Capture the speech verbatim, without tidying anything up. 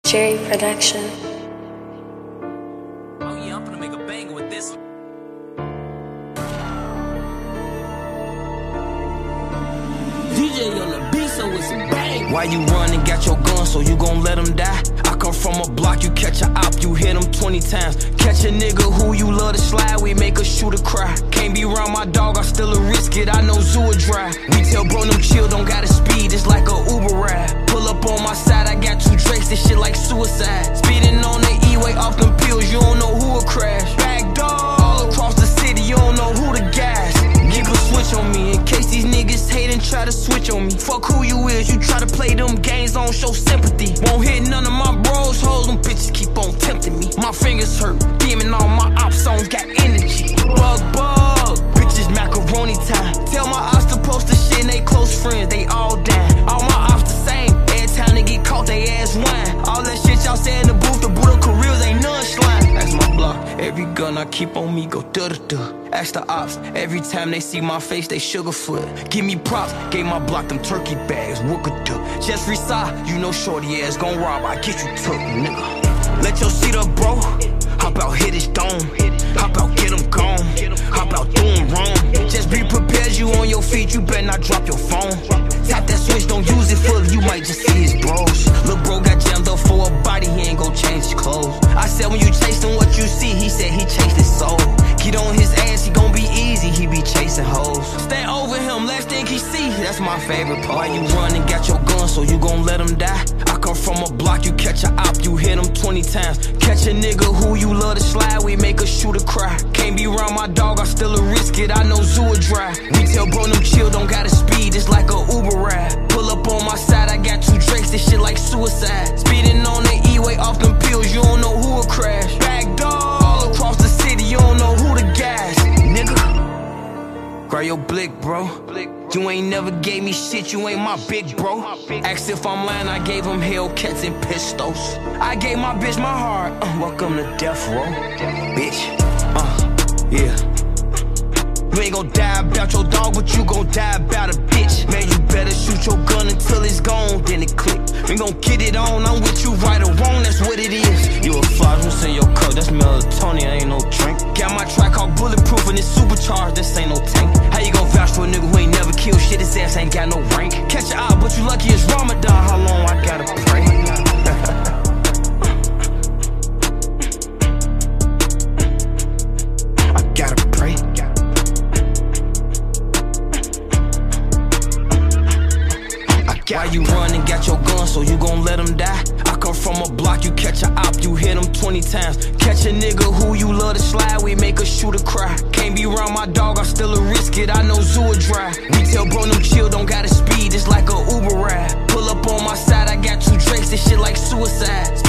Jerry Production. Oh yeah, I'm gonna make a banger with this. D J on the beat, so it's a bang. Why you running? Got your gun, so you gon' let him die? I come from a block, you catch a op, you hit him twenty times. Catch a nigga who you love to slide, we make a shooter cry. Can't be around my dog, I still a risk it, I know Zoo will drive. We tell bro, them chill, don't gotta speed, it's like a Uber ride. Pull up on my side, I got two Drakes, this shit like suicide. Speeding on the E-way off them pills, you don't know who will crash. Back dog, all across the city, you don't know who to gas. Keep a switch on me, in case these niggas hate and try to switch on me. Fuck who you is, you try to play them games, don't show sympathy. Won't hit none of my bros, hoes, them bitches keep on tempting me. My fingers hurt, demon on my op songs got energy. Bug, bug, bitches macaroni time. Tell my ops to post the shit and they close friends, they all down. All my ops the same, every time they get caught, they ass whine. All that shit y'all say in the booth, the Buddha careers ain't none slime. That's my block, every gun I keep on me go duh-duh-duh. Ask the ops, every time they see my face, they sugarfoot. Give me props, gave my block them turkey bags, wookadoo. Just reside, you know shorty ass gon' rob, I get you took, nigga. Let your seat up, bro. Hop out, hit his dome. Hop out, get him gone. Hop out, do him wrong. Just be prepared, you on your feet, you better not drop your phone. Tap that switch, don't use it fully, you might just see his bros. Lil' bro got jammed up for a body, he ain't gon' change his clothes. I said when you chasing what you see, he said he chased his soul. Get on his ass, he gon' be easy, he be chasing hoes. Stay over him, last thing he see, that's my favorite part. Why you running, got your gun, so you gon' let him die? I come from a block, you catch a op, you hit him twenty times. Catch a nigga who you love to slide, we make a shooter cry. Can't be around my dog, I still a risk it, I know Zoo will drive. We tell bro, them chill, don't gotta speed, it's like a Uber ride. Pull up on my side, I got two Drakes, this shit like suicide. Speeding on the E-way off them pills, you don't know who will crash. Back dog, all across the city, you don't know who to gas, nigga. Grab your blick, bro. You ain't never gave me shit, you ain't my big bro. Ask if I'm lying, I gave him Hellcats and pistols. I gave my bitch my heart, uh, welcome to death row, bitch, uh, yeah. You ain't gon' die about your dog, but you gon' die about a bitch. Man, you better shoot your gun until it's gone, then it click. We gon' get it on, I'm with you right or wrong, that's what it is. You a fly, who's in your cup, that's melatonin, ain't no drink. Got my track called bulletproof and it's supercharged, this ain't no tank. How you gon' vouch for a nigga who ain't never killed shit, his ass ain't got no rank. Catch your eye, but you lucky it's Ramadan, how long I gotta pray? I gotta pray. Why you running, got your gun, so you gon' let him die? I come from a block, you catch a op, you hit him twenty times. Catch a nigga who you love to slide, we make a shooter cry. Can't be around my dog, I still a risk it, I know Zoo will drive. We tell bro, them chill, don't gotta speed, it's like a Uber ride. Pull up on my side, I got two Drakes, this shit like suicide.